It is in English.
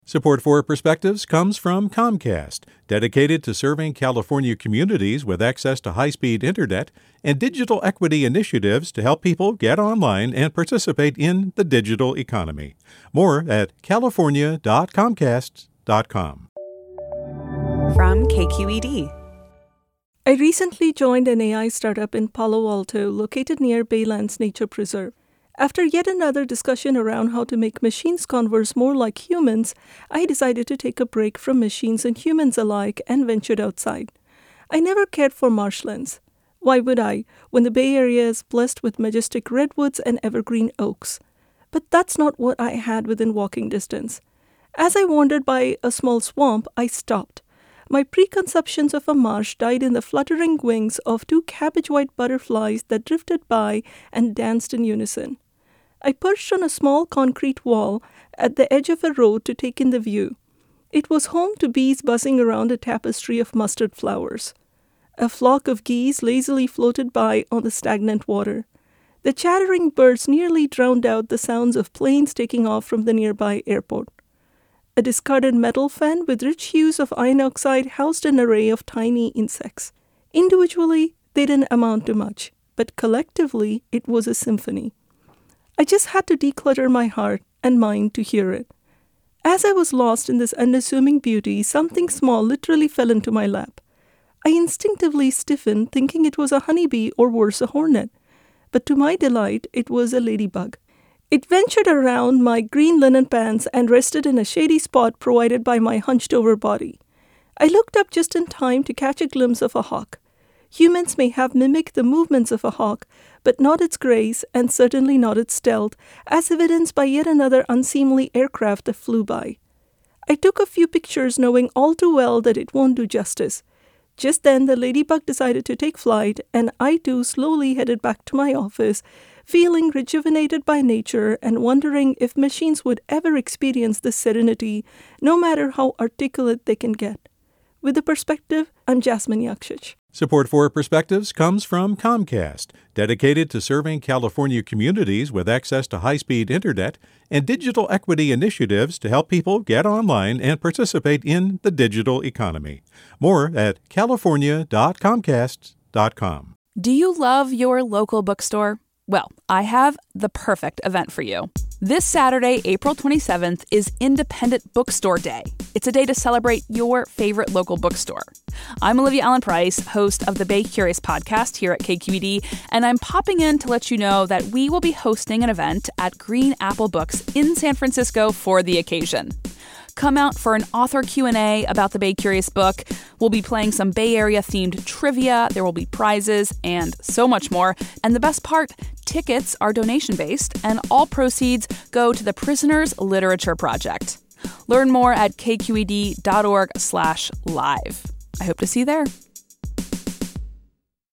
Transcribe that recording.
Support for Perspectives comes from Comcast, dedicated to serving California communities with access to high-speed internet and digital equity initiatives to help people get online and participate in the digital economy. More at california.comcast.com. From KQED. I recently joined an AI startup in Palo Alto located near Baylands Nature Preserve. After yet another discussion around how to make machines converse more like humans, I decided to take a break from machines and humans alike and ventured outside. I never cared for marshlands. Why would I, when the Bay Area is blessed with majestic redwoods and evergreen oaks? But that's not what I had within walking distance. As I wandered by a small swamp, I stopped. My preconceptions of a marsh died in the fluttering wings of two cabbage-white butterflies that drifted by and danced in unison. I perched on a small concrete wall at the edge of a road to take in the view. It was home to bees buzzing around a tapestry of mustard flowers. A flock of geese lazily floated by on the stagnant water. The chattering birds nearly drowned out the sounds of planes taking off from the nearby airport. A discarded metal fan with rich hues of iron oxide housed an array of tiny insects. Individually, they didn't amount to much, but collectively, it was a symphony. I just had to declutter my heart and mind to hear it. As I was lost in this unassuming beauty, something small literally fell into my lap. I instinctively stiffened, thinking it was a honeybee or worse, a hornet. But to my delight, it was a ladybug. It ventured around my green linen pants and rested in a shady spot provided by my hunched-over body. I looked up just in time to catch a glimpse of a hawk. Humans may have mimicked the movements of a hawk, but not its grace and certainly not its stealth, as evidenced by yet another unseemly aircraft that flew by. I took a few pictures knowing all too well that it won't do justice. Just then the ladybug decided to take flight, and I too slowly headed back to my office, feeling rejuvenated by nature and wondering if machines would ever experience this serenity, no matter how articulate they can get. With The Perspective, I'm Jasmine Yakshich. Support for Perspectives comes from Comcast, dedicated to serving California communities with access to high-speed internet and digital equity initiatives to help people get online and participate in the digital economy. More at california.comcast.com. Do you love your local bookstore? Well, I have the perfect event for you. This Saturday, April 27th, is Independent Bookstore Day. It's a day to celebrate your favorite local bookstore. I'm Olivia Allen Price, host of the Bay Curious podcast here at KQED, and I'm popping in to let you know that we will be hosting an event at Green Apple Books in San Francisco for the occasion. Come out for an author Q&A about the Bay Curious book. We'll be playing some Bay Area-themed trivia. There will be prizes and so much more. And the best part, tickets are donation-based, and all proceeds go to the Prisoners Literature Project. Learn more at kqed.org/live. I hope to see you there.